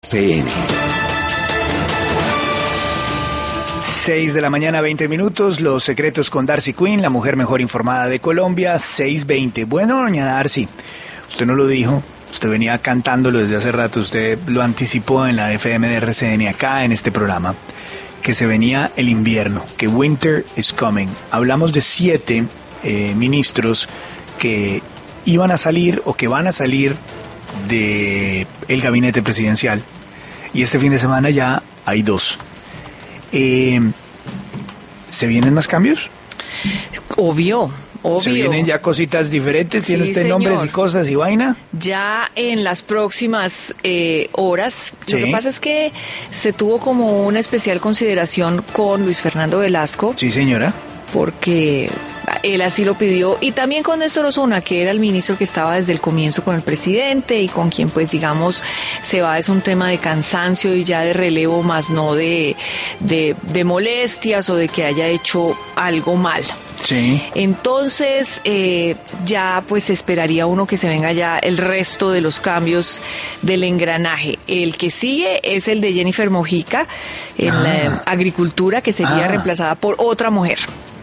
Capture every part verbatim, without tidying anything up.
C N. seis de la mañana, veinte minutos, Los secretos con Darcy Quinn, la mujer mejor informada de Colombia, seis veinte. Bueno, doña Darcy, usted no lo dijo, usted venía cantándolo desde hace rato, usted lo anticipó en la F M de R C N acá en este programa, que se venía el invierno, que winter is coming. Hablamos de siete eh, ministros que iban a salir o que van a salir de el gabinete presidencial, y este fin de semana ya hay dos. Eh, ¿Se vienen más cambios? Obvio, obvio. ¿Se vienen ya cositas diferentes? ¿Tiene Sí, usted señor. nombres y cosas y vaina? Ya en las próximas eh, horas. Sí. Lo que pasa es que se tuvo como una especial consideración con Luis Fernando Velasco. Sí, señora. Porque él así lo pidió, y también con Néstor Osuna, que era el ministro que estaba desde el comienzo con el presidente y con quien, pues digamos, se va, es un tema de cansancio y ya de relevo, más no de, de, de molestias o de que haya hecho algo mal. Sí. Entonces eh, ya pues esperaría uno que se venga ya el resto de los cambios del engranaje. El que sigue es el de Jennifer Mojica en Ah. la agricultura, que sería Ah. reemplazada por otra mujer.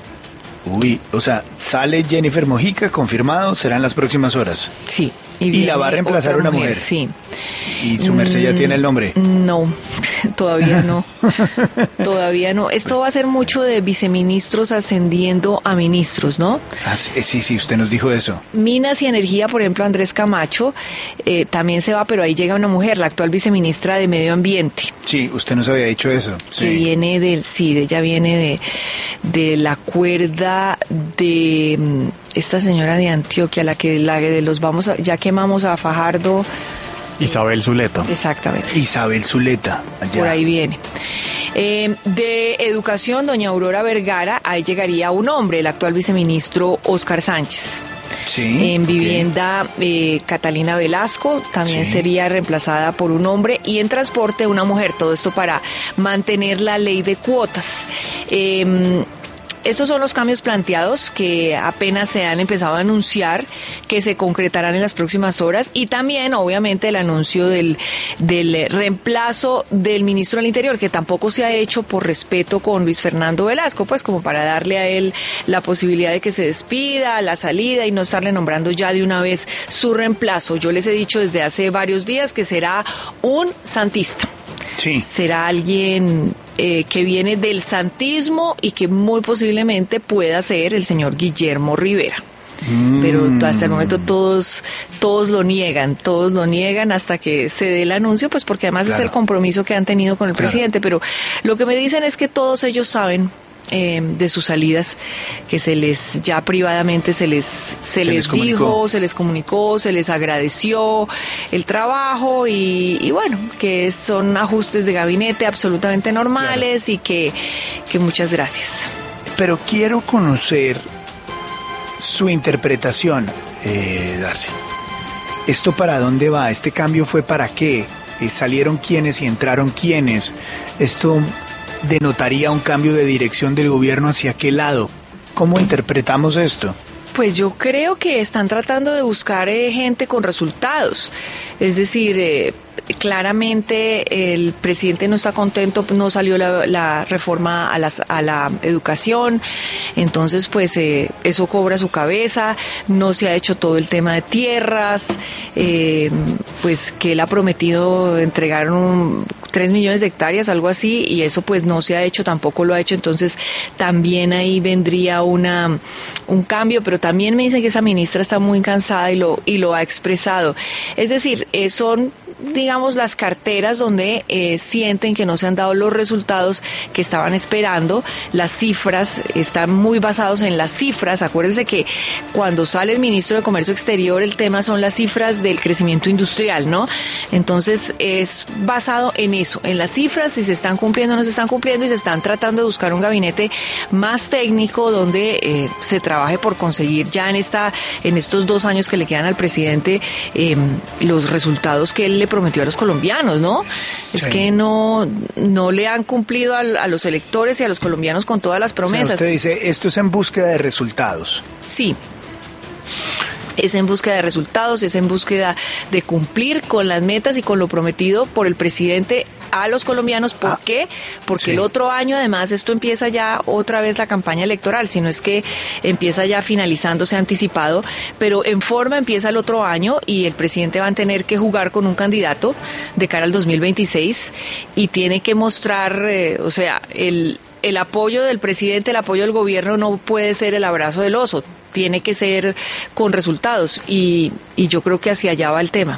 Uy, o sea, sale Jennifer Mojica, confirmado, serán las próximas horas. Sí. Y viene la va a reemplazar otra una mujer. Sí. ¿Y su merced ya Mm, tiene el nombre? No, todavía no. Todavía no. Esto va a ser mucho de viceministros ascendiendo a ministros, ¿no? Ah, sí, sí, sí, usted nos dijo eso. Minas y Energía, por ejemplo, Andrés Camacho, eh, también se va, pero ahí llega una mujer, la actual viceministra de Medio Ambiente. Sí, usted nos había dicho eso. Que Sí. viene del, sí, ella viene de, de la cuerda de mm, esta señora de Antioquia, la que la de los vamos a, ya quemamos a Fajardo. Isabel Zuleta. Exactamente. Isabel Zuleta, allá. Por ahí viene. Eh, de Educación, doña Aurora Vergara, ahí llegaría un hombre, el actual viceministro Óscar Sánchez. Sí. En ok. Vivienda, eh, Catalina Velasco, también Sí. sería reemplazada por un hombre, y en Transporte una mujer, todo esto para mantener la ley de cuotas. Eh, Estos son los cambios planteados que apenas se han empezado a anunciar, que se concretarán en las próximas horas, y también obviamente el anuncio del, del reemplazo del ministro del Interior, que tampoco se ha hecho por respeto con Luis Fernando Velasco, pues como para darle a él la posibilidad de que se despida, la salida, y no estarle nombrando ya de una vez su reemplazo. Yo les he dicho desde hace varios días que será un santista. Sí. Será alguien eh, que viene del santismo y que muy posiblemente pueda ser el señor Guillermo Rivera. Mm. Pero hasta el momento todos todos lo niegan, todos lo niegan hasta que se dé el anuncio, pues porque además Claro. es el compromiso que han tenido con el Claro. presidente. Pero lo que me dicen es que todos ellos saben eh, de sus salidas, que se les, ya privadamente se les se, Se les, les comunicó. dijo, se les comunicó, se les agradeció el trabajo, y, y bueno, que son ajustes de gabinete absolutamente normales, y que, que muchas gracias. Pero quiero conocer su interpretación, eh, Darcy. ¿Esto para dónde va? ¿Este cambio fue para qué? Eh, ¿Salieron quiénes y entraron quiénes? ¿Esto denotaría un cambio de dirección del gobierno hacia qué lado? ¿Cómo interpretamos esto? Pues yo creo que están tratando de buscar eh, gente con resultados. Es decir, eh, claramente el presidente no está contento, no salió la, la reforma a, las, a la educación, entonces pues eh, eso cobra su cabeza, no se ha hecho todo el tema de tierras, eh, pues que él ha prometido entregar un, tres millones de hectáreas, algo así, y eso pues no se ha hecho, tampoco lo ha hecho, entonces también ahí vendría una un cambio, pero también me dicen que esa ministra está muy cansada y lo, y lo ha expresado. Es decir, eh, son digamos las carteras donde eh, sienten que no se han dado los resultados que estaban esperando. Las cifras están muy basados en las cifras. Acuérdense que cuando sale el ministro de Comercio Exterior el tema son las cifras del crecimiento industrial, ¿no? Entonces es basado en eso, en las cifras, si se están cumpliendo o no se están cumpliendo, y se están tratando de buscar un gabinete más técnico donde eh, se trabaje por conseguir ya en esta en estos dos años que le quedan al presidente eh, los resultados que él le prometió a los colombianos, ¿no? Es Sí. que no no le han cumplido a, a los electores y a los colombianos con todas las O sea, promesas. usted dice, esto es en búsqueda de resultados. Sí. es en búsqueda de resultados, es en búsqueda de cumplir con las metas y con lo prometido por el presidente a los colombianos. ¿Por ah, qué? Porque sí. El otro año, además, esto empieza ya otra vez la campaña electoral, sino es que empieza ya finalizándose anticipado, pero en forma empieza el otro año y el presidente va a tener que jugar con un candidato de cara al dos mil veintiséis y tiene que mostrar, eh, o sea, el... el apoyo del presidente, el apoyo del gobierno no puede ser el abrazo del oso, tiene que ser con resultados y, y yo creo que hacia allá va el tema.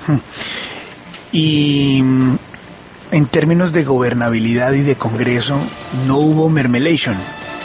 Y en términos de gobernabilidad y de Congreso, ¿no hubo mermelation?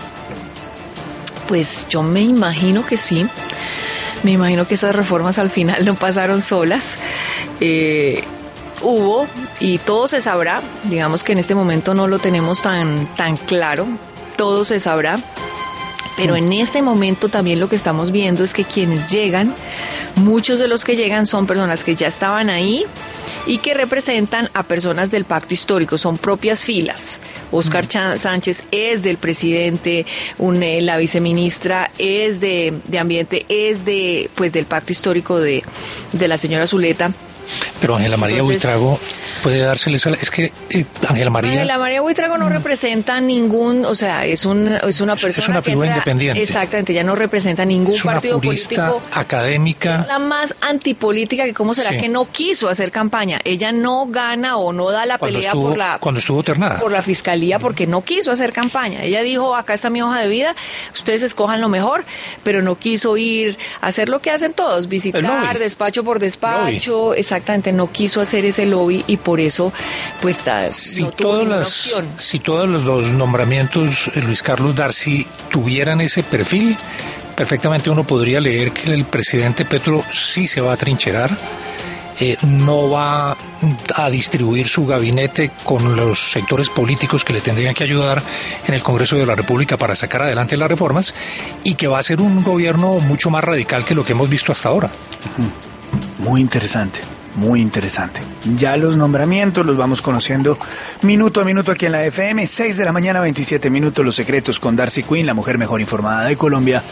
Pues yo me imagino que sí, me imagino que esas reformas al final no pasaron solas. Eh, Hubo, y todo se sabrá, digamos que en este momento no lo tenemos tan, tan claro, todo se sabrá, pero en este momento también lo que estamos viendo es que quienes llegan, muchos de los que llegan son personas que ya estaban ahí y que representan a personas del pacto histórico, son propias filas. Óscar Ch- Sánchez es del presidente, un, eh, la viceministra es de, de Ambiente, es de pues del pacto histórico de, de la señora Zuleta. Pero Ángela María Entonces, Buitrago puede dárseles a la, es que eh, Ángela María Ángela María Buitrago no mm. representa ningún, o sea, es un es una persona es una que figura entra, independiente. Exactamente, ella no representa ningún es una partido purista político. Académica. Es la más antipolítica que cómo será sí. que no quiso hacer campaña. Ella no gana o no da la cuando pelea estuvo, por la cuando estuvo ternada. por la fiscalía porque no quiso hacer campaña. Ella dijo, acá está mi hoja de vida, ustedes escojan lo mejor, pero no quiso ir a hacer lo que hacen todos, visitar despacho por despacho, lobby. Exactamente, no quiso hacer ese lobby y por eso pues ta, si no tuvo ninguna las, opción. Si todos los, los nombramientos eh, Luis Carlos Darcy tuvieran ese perfil, perfectamente uno podría leer que el presidente Petro sí se va a trincherar, eh, no va a distribuir su gabinete con los sectores políticos que le tendrían que ayudar en el Congreso de la República para sacar adelante las reformas y que va a ser un gobierno mucho más radical que lo que hemos visto hasta ahora. Muy interesante. Muy interesante. Ya los nombramientos los vamos conociendo minuto a minuto aquí en la F M. seis de la mañana, veintisiete minutos, Los Secretos con Darcy Quinn, la mujer mejor informada de Colombia.